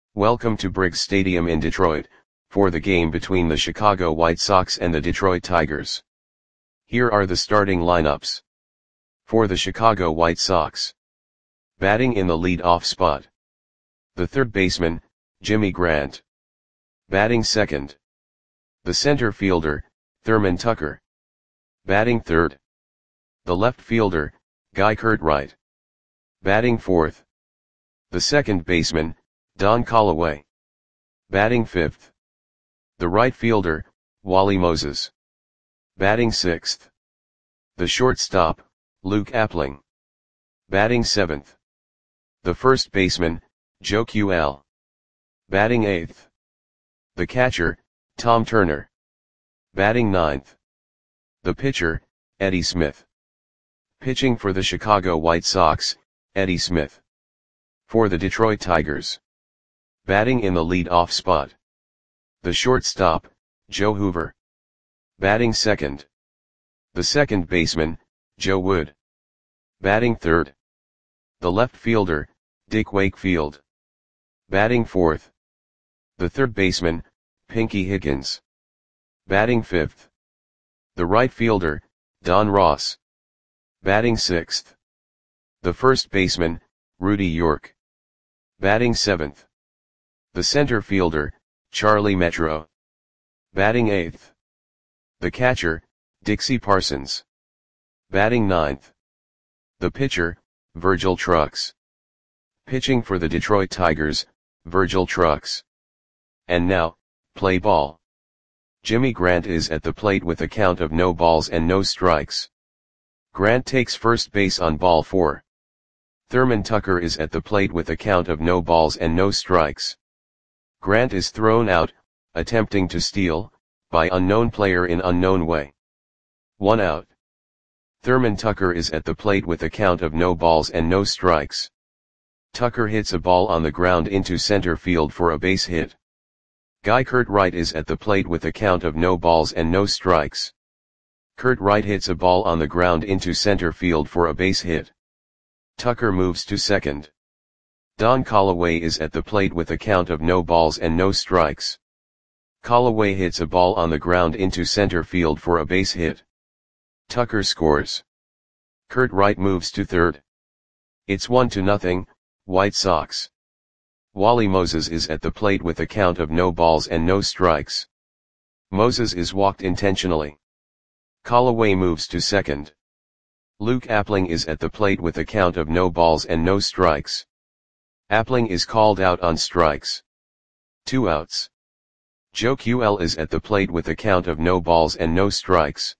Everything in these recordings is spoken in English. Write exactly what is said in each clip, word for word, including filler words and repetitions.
Welcome to Briggs Stadium in Detroit, for the game between the Chicago White Sox and the Detroit Tigers. Here are the starting lineups. For the Chicago White Sox. Batting in the lead-off spot. The third baseman, Jimmy Grant. Batting second. The center fielder, Thurman Tucker. Batting third. The left fielder, Guy Curtright. Batting fourth. The second baseman, Don Callaway. Batting fifth. The right fielder, Wally Moses. Batting sixth. The shortstop, Luke Appling. Batting seventh. The first baseman, Joe Q-L. Batting eighth. The catcher, Tom Turner. Batting ninth. The pitcher, Eddie Smith. Pitching for the Chicago White Sox, Eddie Smith. For the Detroit Tigers. Batting in the lead-off spot. The shortstop, Joe Hoover. Batting second. The second baseman, Joe Wood. Batting third. The left fielder, Dick Wakefield. Batting fourth. The third baseman, Pinky Higgins. Batting fifth. The right fielder, Don Ross. Batting sixth. The first baseman, Rudy York. Batting seventh. The center fielder, Charlie Metro. Batting eighth. The catcher, Dixie Parsons. Batting ninth. The pitcher, Virgil Trucks. Pitching for the Detroit Tigers, Virgil Trucks. And now, play ball. Jimmy Grant is at the plate with a count of no balls and no strikes. Grant takes first base on ball four. Thurman Tucker is at the plate with a count of no balls and no strikes. Grant is thrown out, attempting to steal, by unknown player in unknown way. One out. Thurman Tucker is at the plate with a count of no balls and no strikes. Tucker hits a ball on the ground into center field for a base hit. Guy Curtright is at the plate with a count of no balls and no strikes. Curtright hits a ball on the ground into center field for a base hit. Tucker moves to second. Don Callaway is at the plate with a count of no balls and no strikes. Callaway hits a ball on the ground into center field for a base hit. Tucker scores. Curtright moves to third. It's one to nothing, White Sox. Wally Moses is at the plate with a count of no balls and no strikes. Moses is walked intentionally. Callaway moves to second. Luke Appling is at the plate with a count of no balls and no strikes. Appling is called out on strikes. Two outs. Joe Q-L is at the plate with a count of no balls and no strikes.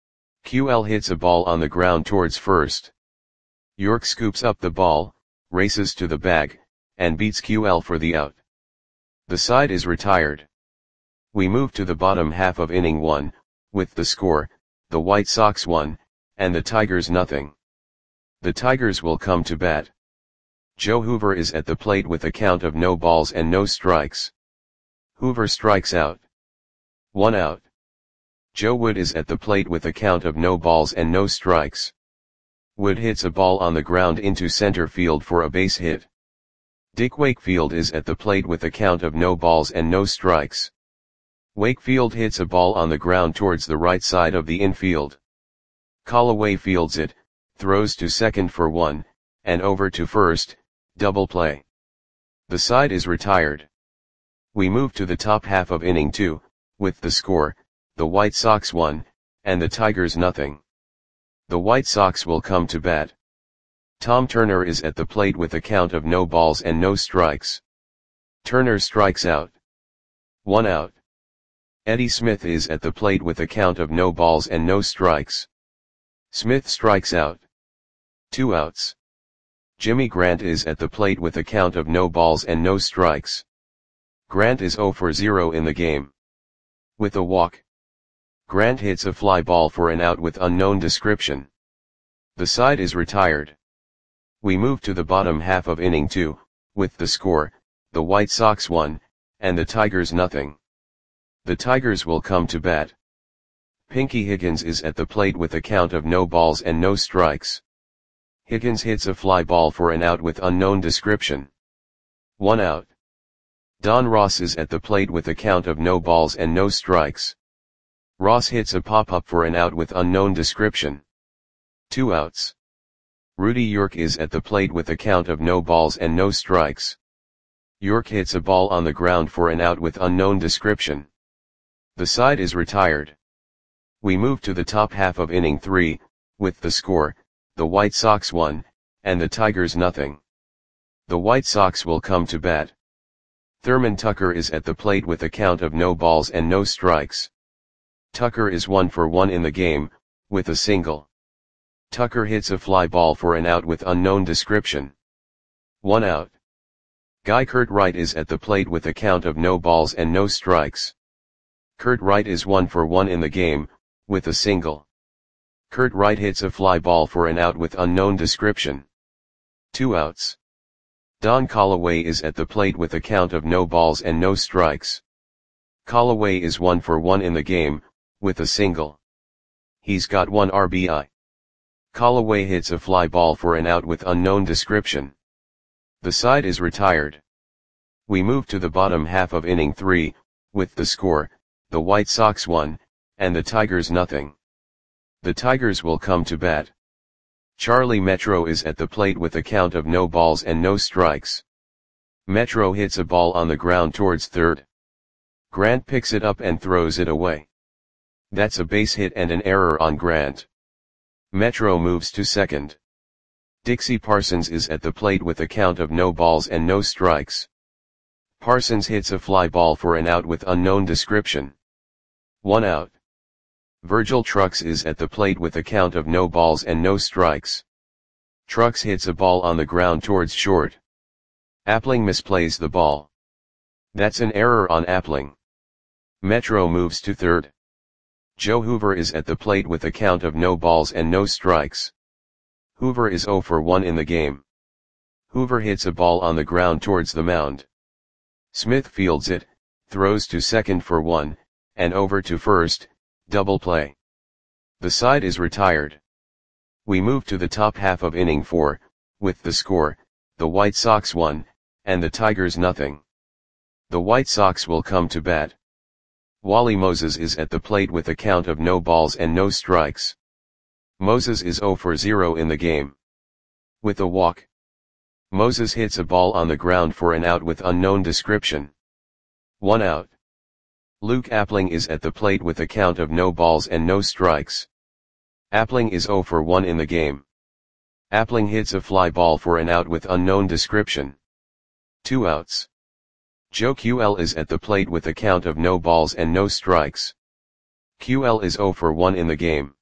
Q-L hits a ball on the ground towards first. York scoops up the ball, races to the bag, and beats Q-L for the out. The side is retired. We move to the bottom half of inning one, with the score, the White Sox one, and the Tigers nothing. The Tigers will come to bat. Joe Hoover is at the plate with a count of no balls and no strikes. Hoover strikes out. One out. Joe Wood is at the plate with a count of no balls and no strikes. Wood hits a ball on the ground into center field for a base hit. Dick Wakefield is at the plate with a count of no balls and no strikes. Wakefield hits a ball on the ground towards the right side of the infield. Callaway fields it, throws to second for one, and over to first, double play. The side is retired. We move to the top half of inning two, with the score, the White Sox one, and the Tigers nothing. The White Sox will come to bat. Tom Turner is at the plate with a count of no balls and no strikes. Turner strikes out. One out. Eddie Smith is at the plate with a count of no balls and no strikes. Smith strikes out. Two outs. Jimmy Grant is at the plate with a count of no balls and no strikes. Grant is zero for zero in the game. With a walk. Grant hits a fly ball for an out with unknown description. The side is retired. We move to the bottom half of inning two, with the score, the White Sox one, and the Tigers nothing. The Tigers will come to bat. Pinky Higgins is at the plate with a count of no balls and no strikes. Higgins hits a fly ball for an out with unknown description. One out. Don Ross is at the plate with a count of no balls and no strikes. Ross hits a pop-up for an out with unknown description. Two outs. Rudy York is at the plate with a count of no balls and no strikes. York hits a ball on the ground for an out with unknown description. The side is retired. We move to the top half of inning three, with the score, the White Sox one, and the Tigers nothing. The White Sox will come to bat. Thurman Tucker is at the plate with a count of no balls and no strikes. Tucker is one for one in the game, with a single. Tucker hits a fly ball for an out with unknown description. One out. Guy Kurt Wright is at the plate with a count of no balls and no strikes. Kurt Wright is one for one in the game, with a single. Kurt Wright hits a fly ball for an out with unknown description. Two outs. Don Callaway is at the plate with a count of no balls and no strikes. Callaway is one for one in the game, with a single. He's got one R B I. Callaway hits a fly ball for an out with unknown description. The side is retired. We move to the bottom half of inning three, with the score, the White Sox one, and the Tigers nothing. The Tigers will come to bat. Charlie Metro is at the plate with a count of no balls and no strikes. Metro hits a ball on the ground towards third. Grant picks it up and throws it away. That's a base hit and an error on Grant. Metro moves to second. Dixie Parsons is at the plate with a count of no balls and no strikes. Parsons hits a fly ball for an out with unknown description. One out. Virgil Trucks is at the plate with a count of no balls and no strikes. Trucks hits a ball on the ground towards short. Appling misplays the ball. That's an error on Appling. Metro moves to third. Joe Hoover is at the plate with a count of no balls and no strikes. Hoover is zero for one in the game. Hoover hits a ball on the ground towards the mound. Smith fields it, throws to second for one, and over to first, double play. The side is retired. We move to the top half of inning four, with the score, the White Sox one, and the Tigers nothing. The White Sox will come to bat. Wally Moses is at the plate with a count of no balls and no strikes. Moses is zero for zero in the game. With a walk. Moses hits a ball on the ground for an out with unknown description. One out. Luke Appling is at the plate with a count of no balls and no strikes. Appling is zero for one in the game. Appling hits a fly ball for an out with unknown description. Two outs. Joe Q L is at the plate with a count of no balls and no strikes. Q L is zero for one in the game.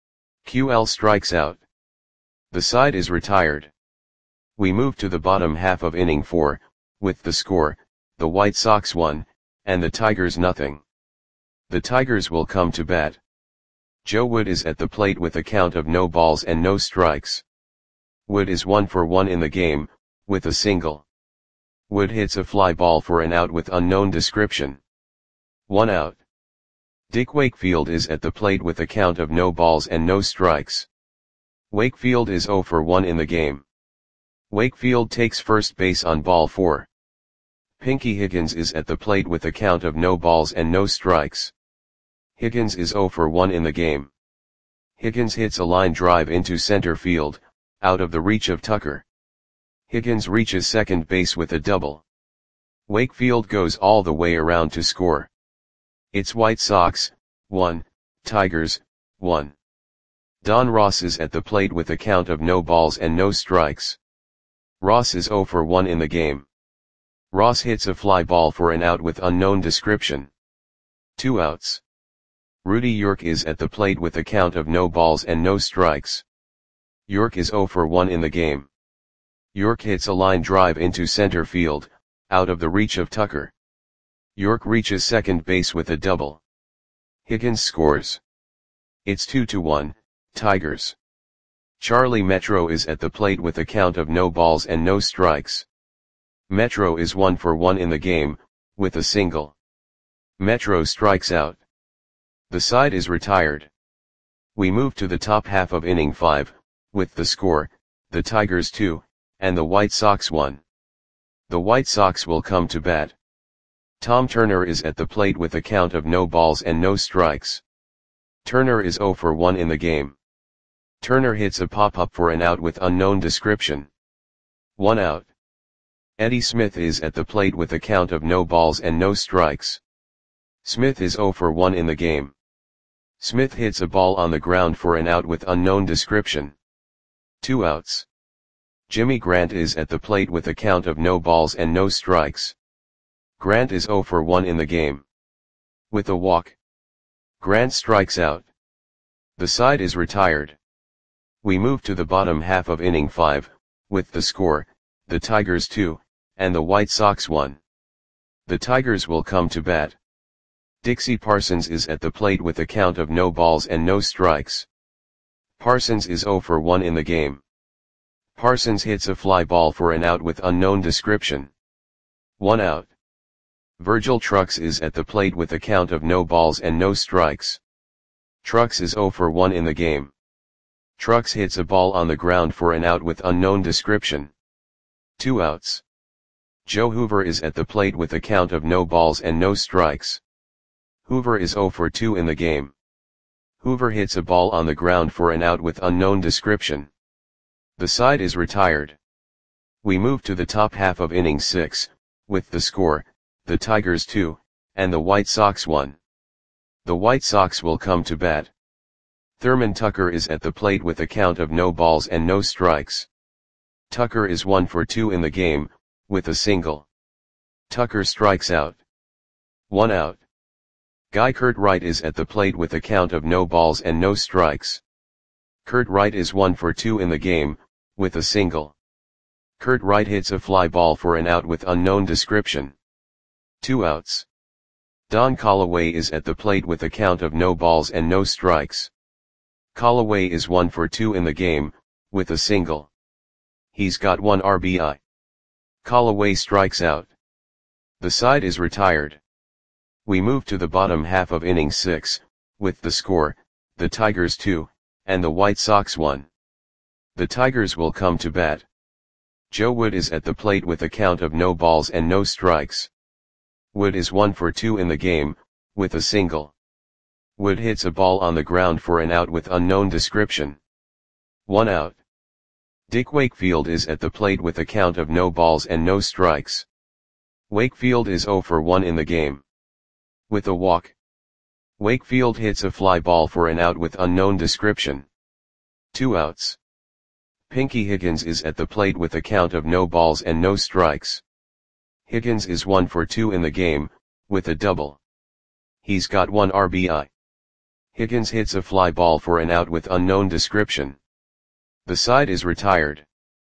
Q L strikes out. The side is retired. We move to the bottom half of inning four, with the score, the White Sox one, and the Tigers nothing. The Tigers will come to bat. Joe Wood is at the plate with a count of no balls and no strikes. Wood is one for one in the game, with a single. Wood hits a fly ball for an out with unknown description. One out. Dick Wakefield is at the plate with a count of no balls and no strikes. Wakefield is zero for one in the game. Wakefield takes first base on ball four. Pinky Higgins is at the plate with a count of no balls and no strikes. Higgins is zero for one in the game. Higgins hits a line drive into center field, out of the reach of Tucker. Higgins reaches second base with a double. Wakefield goes all the way around to score. It's White Sox, one, Tigers, one. Don Ross is at the plate with a count of no balls and no strikes. Ross is zero for one in the game. Ross hits a fly ball for an out with unknown description. Two outs. Rudy York is at the plate with a count of no balls and no strikes. York is zero for one in the game. York hits a line drive into center field, out of the reach of Tucker. York reaches second base with a double. Higgins scores. It's two to one, Tigers. Charlie Metro is at the plate with a count of no balls and no strikes. Metro is one for one in the game, with a single. Metro strikes out. The side is retired. We move to the top half of inning five, with the score, the Tigers two, and the White Sox one. The White Sox will come to bat. Tom Turner is at the plate with a count of no balls and no strikes. Turner is zero for one in the game. Turner hits a pop-up for an out with unknown description. One out. Eddie Smith is at the plate with a count of no balls and no strikes. Smith is zero for one in the game. Smith hits a ball on the ground for an out with unknown description. Two outs. Jimmy Grant is at the plate with a count of no balls and no strikes. Grant is zero for one in the game. With a walk, Grant strikes out. The side is retired. We move to the bottom half of inning five, with the score, the Tigers two, and the White Sox one. The Tigers will come to bat. Dixie Parsons is at the plate with a count of no balls and no strikes. Parsons is zero for one in the game. Parsons hits a fly ball for an out with unknown description. One out. Virgil Trucks is at the plate with a count of no balls and no strikes. Trucks is zero for one in the game. Trucks hits a ball on the ground for an out with unknown description. Two outs. Joe Hoover is at the plate with a count of no balls and no strikes. Hoover is zero for two in the game. Hoover hits a ball on the ground for an out with unknown description. The side is retired. We move to the top half of inning six, with the score, the Tigers two, and the White Sox one. The White Sox will come to bat. Thurman Tucker is at the plate with a count of no balls and no strikes. Tucker is one for two in the game, with a single. Tucker strikes out. One out. Guy Kurt Wright is at the plate with a count of no balls and no strikes. Kurt Wright is one for two in the game, with a single. Kurt Wright hits a fly ball for an out with unknown description. Two outs. Don Callaway is at the plate with a count of no balls and no strikes. Callaway is one for two in the game, with a single. He's got one R B I. Callaway strikes out. The side is retired. We move to the bottom half of inning six, with the score, the Tigers two, and the White Sox one. The Tigers will come to bat. Joe Wood is at the plate with a count of no balls and no strikes. Wood is one for two in the game, with a single. Wood hits a ball on the ground for an out with unknown description. One out. Dick Wakefield is at the plate with a count of no balls and no strikes. Wakefield is zero for one in the game. With a walk, Wakefield hits a fly ball for an out with unknown description. Two outs. Pinky Higgins is at the plate with a count of no balls and no strikes. Higgins is one for two in the game, with a double. He's got one R B I. Higgins hits a fly ball for an out with unknown description. The side is retired.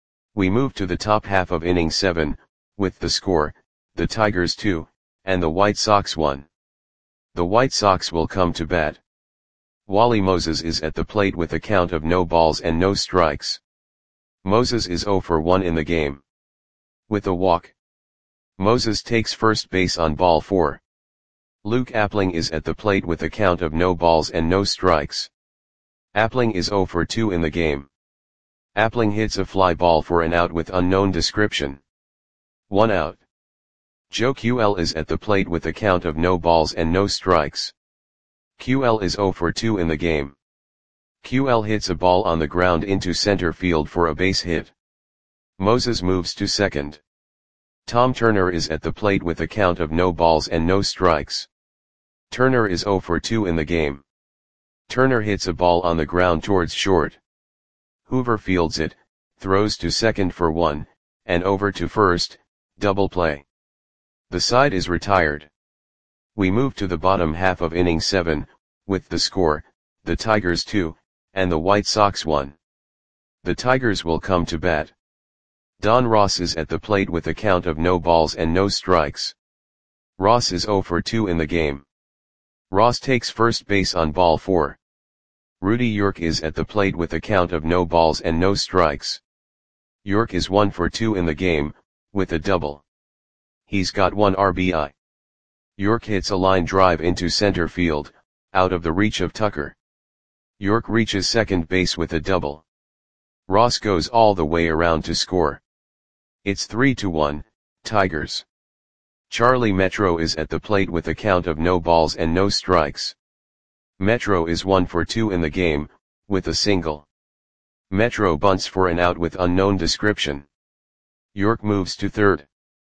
We move to the top half of inning seven, with the score, the Tigers two, and the White Sox one. The White Sox will come to bat. Wally Moses is at the plate with a count of no balls and no strikes. Moses is zero for one in the game. With a walk, Moses takes first base on ball four. Luke Appling is at the plate with a count of no balls and no strikes. Appling is zero for two in the game. Appling hits a fly ball for an out with unknown description. One out. Joe Q L is at the plate with a count of no balls and no strikes. Q L is zero for two in the game. Q L hits a ball on the ground into center field for a base hit. Moses moves to second. Tom Turner is at the plate with a count of no balls and no strikes. Turner is zero for two in the game. Turner hits a ball on the ground towards short. Hoover fields it, throws to second for one, and over to first, double play. The side is retired. We move to the bottom half of inning seven, with the score, the Tigers two, and the White Sox one. The Tigers will come to bat. Don Ross is at the plate with a count of no balls and no strikes. Ross is zero for two in the game. Ross takes first base on ball four. Rudy York is at the plate with a count of no balls and no strikes. York is one for two in the game, with a double. He's got one R B I. York hits a line drive into center field, out of the reach of Tucker. York reaches second base with a double. Ross goes all the way around to score. It's three to one, Tigers. Charlie Metro is at the plate with a count of no balls and no strikes. Metro is one for two in the game, with a single. Metro bunts for an out with unknown description. York moves to third.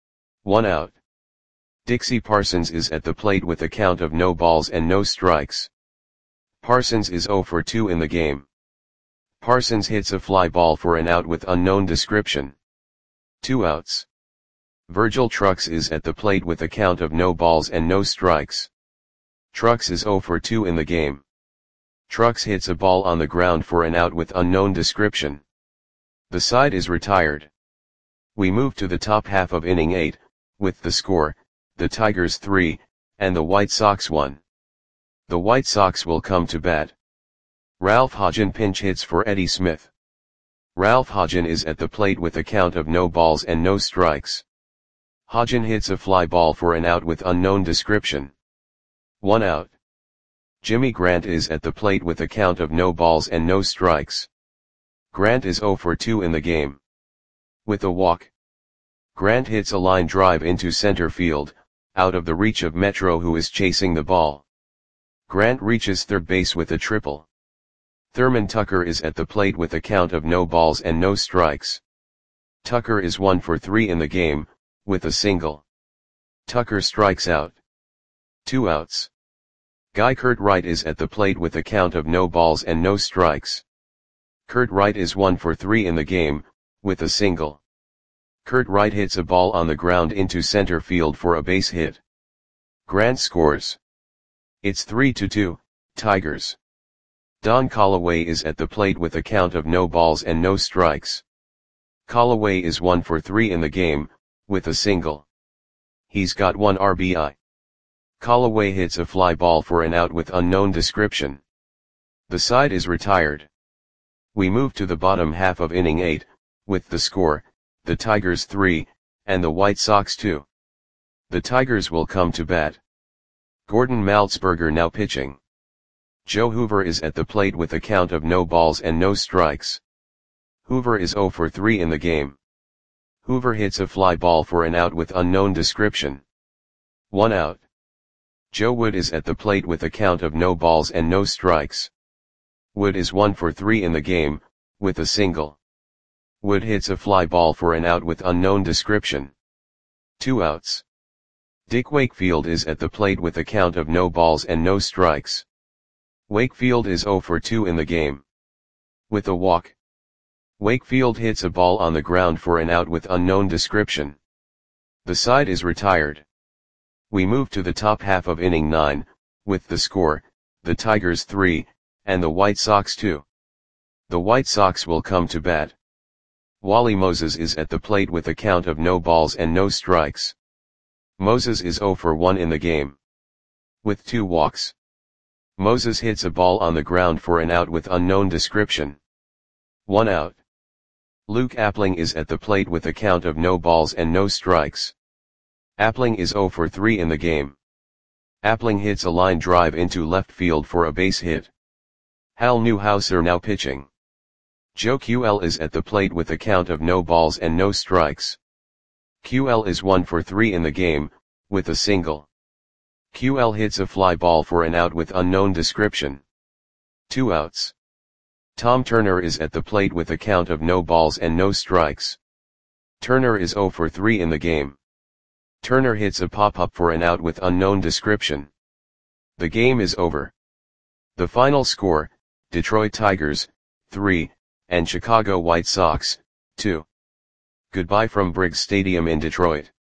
One out. Dixie Parsons is at the plate with a count of no balls and no strikes. Parsons is zero for two in the game. Parsons hits a fly ball for an out with unknown description. Two outs. Virgil Trucks is at the plate with a count of no balls and no strikes. Trucks is zero for two in the game. Trucks hits a ball on the ground for an out with unknown description. The side is retired. We move to the top half of inning eight, with the score, the Tigers three, and the White Sox one. The White Sox will come to bat. Ralph Hodgen pinch hits for Eddie Smith. Ralph Hodgen is at the plate with a count of no balls and no strikes. Hodgen hits a fly ball for an out with unknown description. One out. Jimmy Grant is at the plate with a count of no balls and no strikes. Grant is zero for two in the game. With a walk. Grant hits a line drive into center field, out of the reach of Metro, who is chasing the ball. Grant reaches third base with a triple. Thurman Tucker is at the plate with a count of no balls and no strikes. Tucker is one for three in the game, with a single. Tucker strikes out. Two outs. Guy Kurt Wright is at the plate with a count of no balls and no strikes. Kurt Wright is one for three in the game, with a single. Kurt Wright hits a ball on the ground into center field for a base hit. Grant scores. It's three to two, Tigers. Don Callaway is at the plate with a count of no balls and no strikes. Callaway is one for three in the game, with a single. He's got one R B I. Callaway hits a fly ball for an out with unknown description. The side is retired. We move to the bottom half of inning eight, with the score, the Tigers three, and the White Sox two. The Tigers will come to bat. Gordon Maltzberger now pitching. Joe Hoover is at the plate with a count of no balls and no strikes. Hoover is zero for three in the game. Hoover hits a fly ball for an out with unknown description. One out. Joe Wood is at the plate with a count of no balls and no strikes. Wood is one for three in the game, with a single. Wood hits a fly ball for an out with unknown description. Two outs. Dick Wakefield is at the plate with a count of no balls and no strikes. Wakefield is zero for two in the game. With a walk. Wakefield hits a ball on the ground for an out with unknown description. The side is retired. We move to the top half of inning nine, with the score, the Tigers three, and the White Sox two. The White Sox will come to bat. Wally Moses is at the plate with a count of no balls and no strikes. Moses is zero for one in the game. With two walks. Moses hits a ball on the ground for an out with unknown description. One out. Luke Appling is at the plate with a count of no balls and no strikes. Appling is zero for three in the game. Appling hits a line drive into left field for a base hit. Hal Newhouser now pitching. Joe Q L is at the plate with a count of no balls and no strikes. Q L is one for three in the game, with a single. Q L hits a fly ball for an out with unknown description. Two outs. Tom Turner is at the plate with a count of no balls and no strikes. Turner is zero for three in the game. Turner hits a pop-up for an out with unknown description. The game is over. The final score, Detroit Tigers, three, and Chicago White Sox, two. Goodbye from Briggs Stadium in Detroit.